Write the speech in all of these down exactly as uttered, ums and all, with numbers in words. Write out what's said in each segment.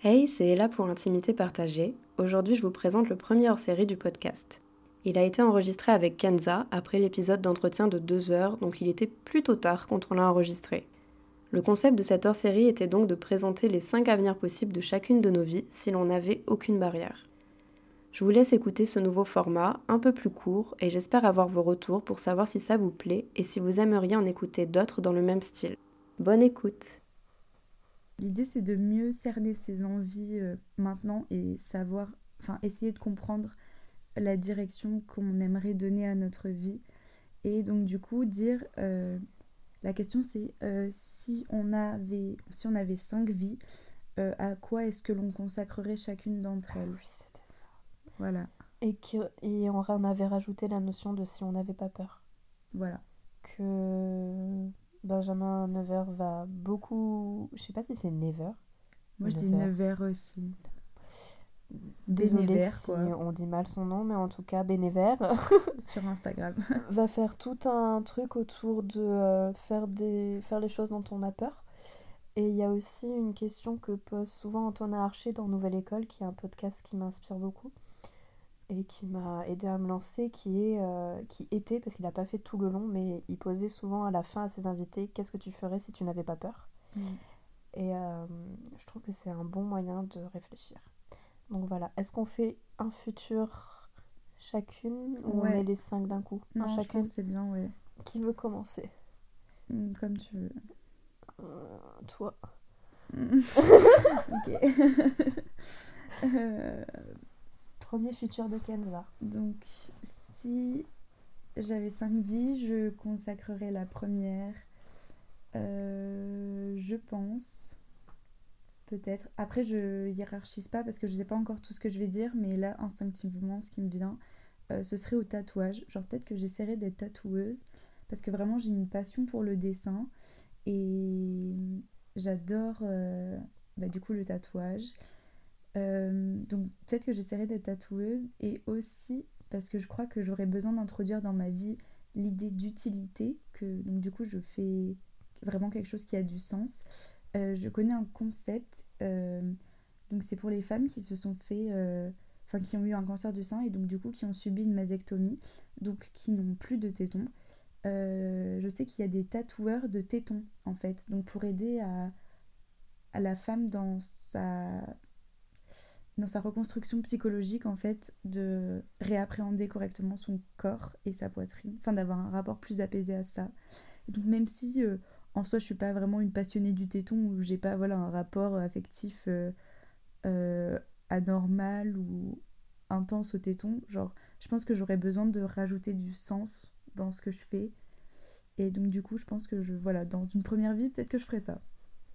Hey, c'est Ella pour Intimité Partagée. Aujourd'hui, je vous présente le premier hors-série du podcast. Il a été enregistré avec Kenza après l'épisode d'entretien de deux heures, donc il était plutôt tard quand on l'a enregistré. Le concept de cette hors-série était donc de présenter les cinq avenirs possibles de chacune de nos vies si l'on n'avait aucune barrière. Je vous laisse écouter ce nouveau format, un peu plus court, et j'espère avoir vos retours pour savoir si ça vous plaît et si vous aimeriez en écouter d'autres dans le même style. Bonne écoute! L'idée, c'est de mieux cerner ses envies euh, maintenant et savoir, enfin, essayer de comprendre la direction qu'on aimerait donner à notre vie. Et donc, du coup, dire, euh, la question, c'est euh, si on avait, si on avait cinq vies, euh, à quoi est-ce que l'on consacrerait chacune d'entre elles? Oui, c'était ça. Voilà, Et, que, et on en avait rajouté la notion de si on n'avait pas peur. voilà. Que Benjamin Nevers va beaucoup. Je sais pas si c'est Never. Moi, je dis Nevers. Nevers aussi. Désolée Bénévert, si quoi, on dit mal son nom, mais en tout cas, Bénévert sur Instagram. va faire tout un truc autour de euh, faire, des, faire les choses dont on a peur. Et il y a aussi une question que pose souvent Antoine Archer dans Nouvelle École, qui est un podcast qui m'inspire beaucoup et qui m'a aidé à me lancer, qui est euh, qui était, parce qu'il n'a pas fait tout le long, mais il posait souvent à la fin à ses invités: qu'est-ce que tu ferais si tu n'avais pas peur? Mm. Et euh, je trouve que c'est un bon moyen de réfléchir. Donc voilà, est-ce qu'on fait un futur chacune ou on Ouais. met les cinq d'un coup? Non, Un je chacune. pense que c'est bien, ouais. Qui veut commencer? Mm, Comme tu veux. Euh, Toi. Ok. Euh, Premier futur de Kenza. donc, si j'avais cinq vies, je consacrerais la première, euh, je pense, peut-être. Après, je hiérarchise pas parce que je sais pas encore tout ce que je vais dire, mais là, instinctivement, ce qui me vient, euh, ce serait au tatouage. Genre, peut-être que j'essaierais d'être tatoueuse parce que vraiment, j'ai une passion pour le dessin et j'adore, euh, bah, du coup, le tatouage. Euh, donc peut-être que j'essaierai d'être tatoueuse et aussi parce que je crois que j'aurais besoin d'introduire dans ma vie l'idée d'utilité, que donc du coup je fais vraiment quelque chose qui a du sens. Euh, je connais un concept, euh, donc c'est pour les femmes qui se sont fait, euh, enfin qui ont eu un cancer du sein et donc du coup qui ont subi une mastectomie, donc qui n'ont plus de tétons. Euh, je sais qu'il y a des tatoueurs de tétons en fait, donc pour aider à, à la femme dans sa dans sa reconstruction psychologique en fait de réappréhender correctement son corps et sa poitrine, enfin d'avoir un rapport plus apaisé à ça. Et donc même si euh, en soi je suis pas vraiment une passionnée du téton ou j'ai pas voilà un rapport affectif euh, euh, anormal ou intense au téton, genre je pense que j'aurais besoin de rajouter du sens dans ce que je fais et donc du coup je pense que je voilà dans une première vie peut-être que je ferais ça.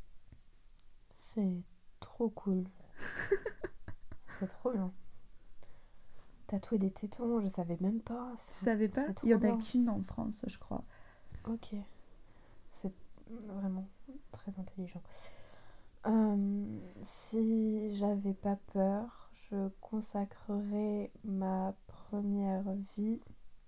C'est trop cool. C'est trop bien. Tatouer des tétons, je savais même pas. Tu C'est, savais pas? c'est Il y trop en a bien. qu'une en France je crois. Ok. C'est vraiment très intelligent. Euh, si j'avais pas peur, je consacrerais ma première vie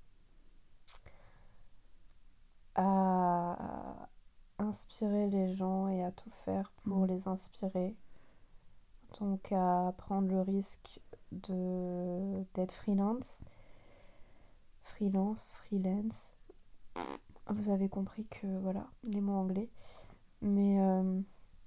à inspirer les gens et à tout faire pour Mm. les inspirer. Donc à prendre le risque de d'être freelance, freelance, freelance. Vous avez compris que voilà, les mots anglais. Mais euh,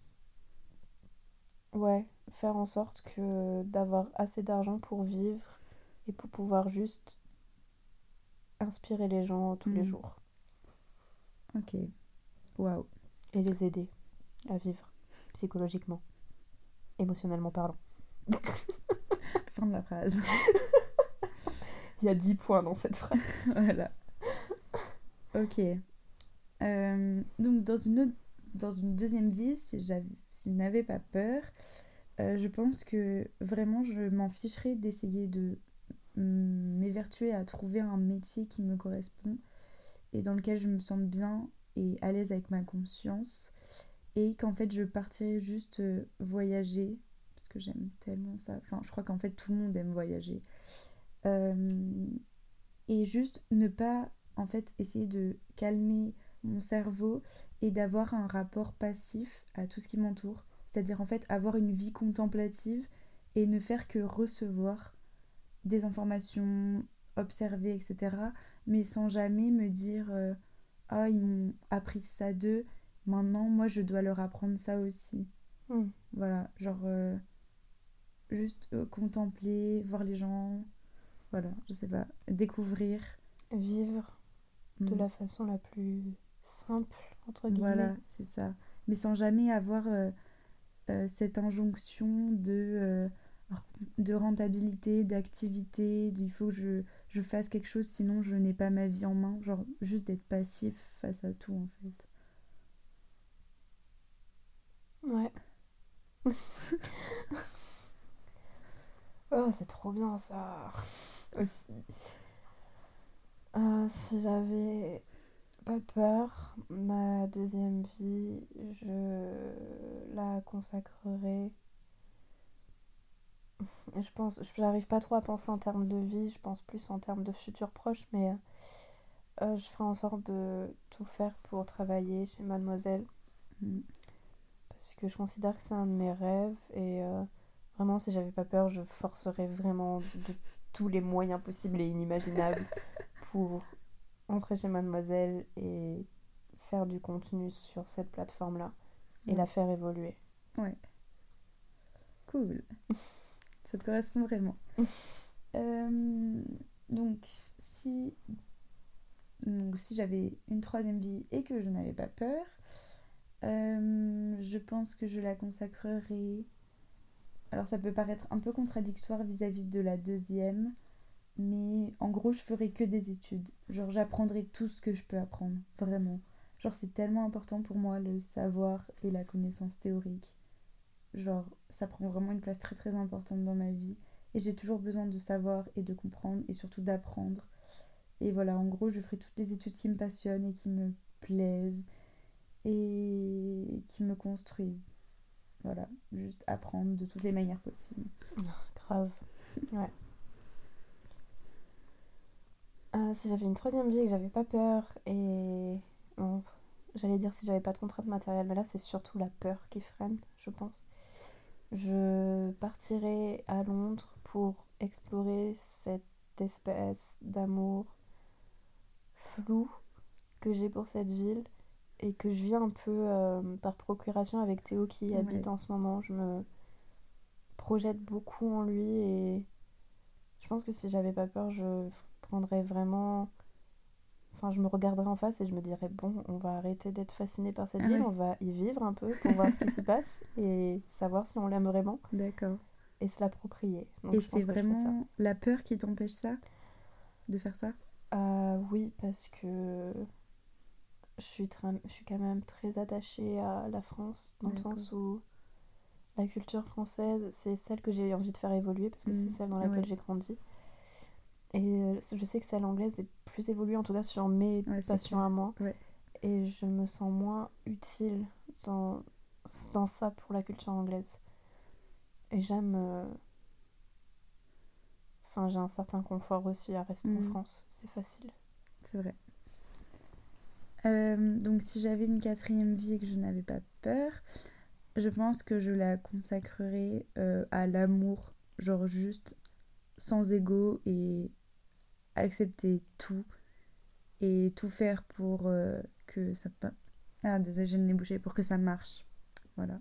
ouais, faire en sorte que d'avoir assez d'argent pour vivre et pour pouvoir juste inspirer les gens tous les Mm. jours Ok, waouh. et les aider à vivre psychologiquement, émotionnellement parlant. Fin de la phrase. Il y a dix points dans cette phrase. Voilà. Ok. Euh, donc, dans une, autre, dans une deuxième vie, si, j'avais, si je n'avais pas peur, euh, je pense que vraiment, je m'en ficherais d'essayer de mm, m'évertuer à trouver un métier qui me correspond et dans lequel je me sente bien et à l'aise avec ma conscience. Et qu'en fait, je partirais juste euh, voyager, parce que j'aime tellement ça. Enfin, je crois qu'en fait, tout le monde aime voyager. Euh, et juste ne pas en fait essayer de calmer mon cerveau et d'avoir un rapport passif à tout ce qui m'entoure. C'est-à-dire en fait avoir une vie contemplative et ne faire que recevoir des informations, observer, et cetera. Mais sans jamais me dire euh, ah, ils m'ont appris ça d'eux, maintenant moi je dois leur apprendre ça aussi. Mm. Voilà, genre euh, juste euh, contempler, voir les gens, voilà, je sais pas, découvrir. Vivre de Mm. la façon la plus simple, entre guillemets. Voilà, c'est ça. Mais sans jamais avoir euh, euh, cette injonction de, euh, de rentabilité, d'activité, d- il faut que je, je fasse quelque chose, sinon je n'ai pas ma vie en main. Genre, juste d'être passif face à tout, en fait. Ouais. Oh, c'est trop bien ça aussi. Euh, si j'avais pas peur, ma deuxième vie, je la consacrerais. Je pense, je n'arrive pas trop à penser en termes de vie, je pense plus en termes de futur proche, mais euh, je ferai en sorte de tout faire pour travailler chez Mademoiselle. Mm. Parce que je considère que c'est un de mes rêves et euh, vraiment, si j'avais pas peur, je forcerais vraiment de tous les moyens possibles et inimaginables pour entrer chez Mademoiselle et faire du contenu sur cette plateforme-là et Ouais. la faire évoluer. Ouais. Cool. Ça te correspond vraiment. Euh, donc, si, donc, si j'avais une troisième vie et que je n'avais pas peur, euh, je pense que je la consacrerais. Alors, ça peut paraître un peu contradictoire vis-à-vis de la deuxième, mais en gros, je ferais que des études. Genre, j'apprendrai tout ce que je peux apprendre, vraiment. Genre, c'est tellement important pour moi le savoir et la connaissance théorique. Genre, ça prend vraiment une place très très importante dans ma vie. Et j'ai toujours besoin de savoir et de comprendre et surtout d'apprendre. Et voilà, en gros, je ferai toutes les études qui me passionnent et qui me plaisent et qui me construisent. Voilà, juste apprendre de toutes les manières possibles. Grave. Ouais. Euh, si j'avais une troisième vie et que j'avais pas peur et... Bon, j'allais dire si j'avais pas de contrainte matérielle, mais là c'est surtout la peur qui freine, je pense. Je partirais à Londres pour explorer cette espèce d'amour flou que j'ai pour cette ville et que je vis un peu euh, par procuration avec Théo qui y habite Ouais. en ce moment. Je me projette beaucoup en lui et je pense que si j'avais pas peur, je prendrais vraiment... Enfin, je me regarderais en face et je me dirais, bon, on va arrêter d'être fasciné par cette Ah ville, ouais. on va y vivre un peu pour voir ce qui s'y passe et savoir si on l'aime vraiment D'accord. et se l'approprier. Donc Et je c'est pense que je ferais ça. vraiment la peur qui t'empêche ça, de faire ça? Euh, oui, parce que je suis, très, je suis quand même très attachée à la France, dans le D'accord. sens où la culture française, c'est celle que j'ai envie de faire évoluer, parce que Mm. c'est celle dans laquelle Ouais. j'ai grandi. Et euh, je sais que celle anglaise est plus évoluée, en tout cas sur mes Ouais, c'est passions clair. à moi. Ouais. Et je me sens moins utile dans, dans ça pour la culture anglaise. Et j'aime... euh, Enfin, j'ai un certain confort aussi à rester en Mm. France, c'est facile. C'est vrai. Euh, donc si j'avais une quatrième vie et que je n'avais pas peur, je pense que je la consacrerais euh, à l'amour, genre juste sans ego et accepter tout et tout faire pour euh, que ça... pa- Ah désolé, j'ai le nez bouché, pour que ça marche. Voilà.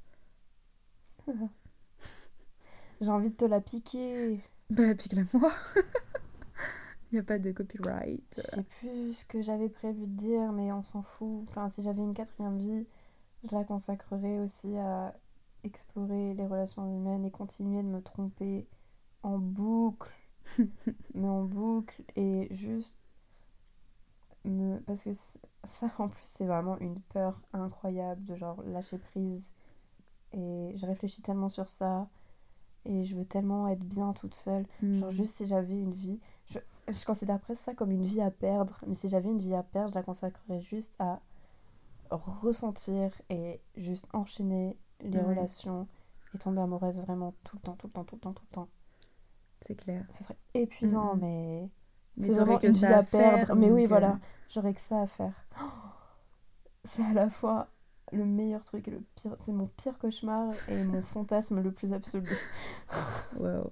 J'ai envie de te la piquer. Bah pique-la moi. Il n'y a pas de copyright. Je sais plus ce que j'avais prévu de dire, mais on s'en fout. Enfin, si j'avais une quatrième vie, je la consacrerais aussi à explorer les relations humaines et continuer de me tromper en boucle. mais en boucle et juste me... Parce que ça, en plus, c'est vraiment une peur incroyable de genre lâcher prise. Et je réfléchis tellement sur ça. Et je veux tellement être bien toute seule. Mm. Genre juste si j'avais une vie... Je, je considère presque ça comme une vie à perdre. Mais si j'avais une vie à perdre, je la consacrerais juste à ressentir et juste enchaîner les Ouais. relations et tomber amoureuse vraiment tout le temps, tout le temps, tout le temps, tout le temps. C'est clair. Ce serait épuisant, Mm, mm. mais... Mais c'est t'aurais vraiment que une ça vie à à perdre. faire, Mais oui, donc, euh, voilà. J'aurais que ça à faire. C'est à la fois le meilleur truc et le pire. C'est mon pire cauchemar et mon fantasme le plus absolu. Waouh.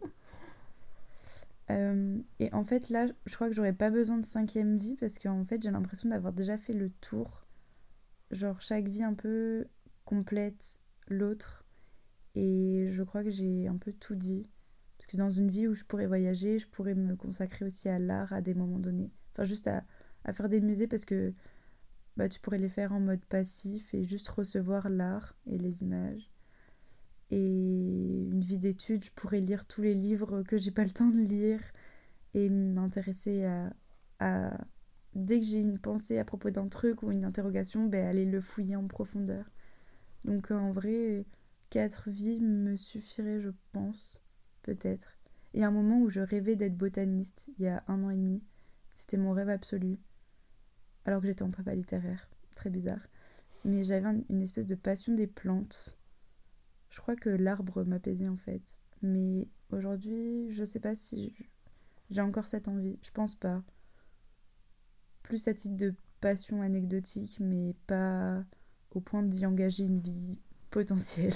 Euh, et en fait, là, je crois que j'aurais pas besoin de cinquième vie parce qu'en fait, j'ai l'impression d'avoir déjà fait le tour. Genre, chaque vie un peu complète l'autre. Et je crois que j'ai un peu tout dit. Parce que dans une vie où je pourrais voyager, je pourrais me consacrer aussi à l'art à des moments donnés. Enfin, juste à, à faire des musées parce que bah, tu pourrais les faire en mode passif et juste recevoir l'art et les images. Et une vie d'études, je pourrais lire tous les livres que j'ai pas le temps de lire et m'intéresser à, à... Dès que j'ai une pensée à propos d'un truc ou une interrogation, ben, aller le fouiller en profondeur. Donc en vrai, quatre vies me suffiraient, je pense, peut-être. Il y a un moment où je rêvais d'être botaniste, il y a un an et demi. C'était mon rêve absolu, alors que j'étais en prépa littéraire. Très bizarre. Mais j'avais un- une espèce de passion des plantes. Je crois que l'arbre m'apaisait en fait. Mais aujourd'hui, je sais pas si j'ai encore cette envie. Je pense pas. Plus à titre de passion anecdotique, mais pas au point d'y engager une vie potentielle.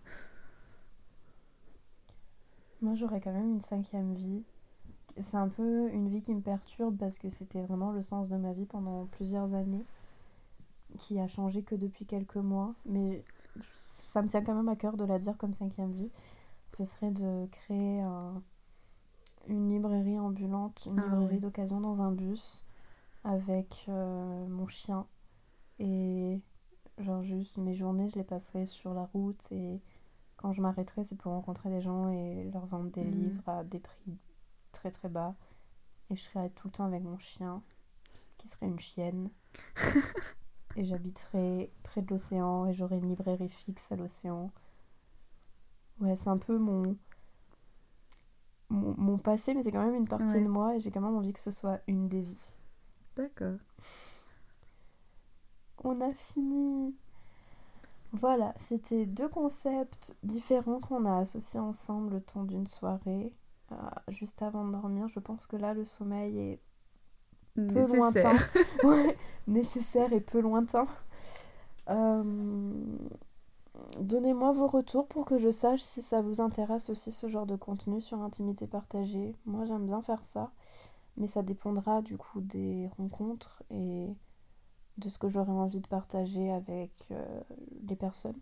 Moi, j'aurais quand même une cinquième vie. C'est un peu une vie qui me perturbe parce que c'était vraiment le sens de ma vie pendant plusieurs années, qui a changé que depuis quelques mois. Mais ça me tient quand même à cœur de la dire comme cinquième vie. Ce serait de créer un- une librairie ambulante, une Ah librairie ouais. d'occasion dans un bus avec euh, mon chien. Et genre juste mes journées, je les passerai sur la route et quand je m'arrêterai, c'est pour rencontrer des gens et leur vendre des Mhm. livres à des prix très très bas. Et je serai tout le temps avec mon chien, qui serait une chienne. Et j'habiterai près de l'océan et j'aurai une librairie fixe à l'océan. Ouais, c'est un peu mon, mon, mon passé, mais c'est quand même une partie Ouais. de moi et j'ai quand même envie que ce soit une des vies. D'accord. On a fini. Voilà, c'était deux concepts différents qu'on a associés ensemble le temps d'une soirée. Euh, juste avant de dormir, je pense que là, le sommeil est peu Nécessaire. lointain. Ouais, nécessaire et peu lointain. Euh, Donnez-moi vos retours pour que je sache si ça vous intéresse aussi ce genre de contenu sur intimité partagée. Moi, j'aime bien faire ça, mais ça dépendra du coup des rencontres et de ce que j'aurai envie de partager avec euh, les personnes.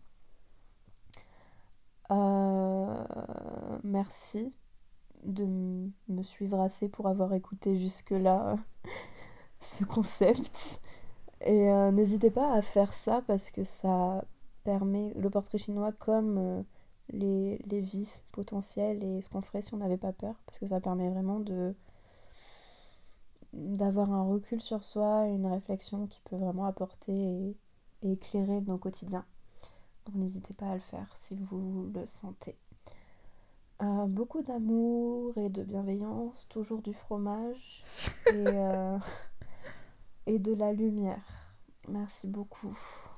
Euh, merci de m- me suivre assez pour avoir écouté jusque-là euh, ce concept. Et euh, n'hésitez pas à faire ça parce que ça permet le portrait chinois comme euh, les, les vices potentiels et ce qu'on ferait si on n'avait pas peur. Parce que ça permet vraiment de d'avoir un recul sur soi, une réflexion qui peut vraiment apporter et, et éclairer nos quotidiens. Donc n'hésitez pas à le faire si vous le sentez. Euh, beaucoup d'amour et de bienveillance, toujours du fromage et, euh, et de la lumière. Merci beaucoup.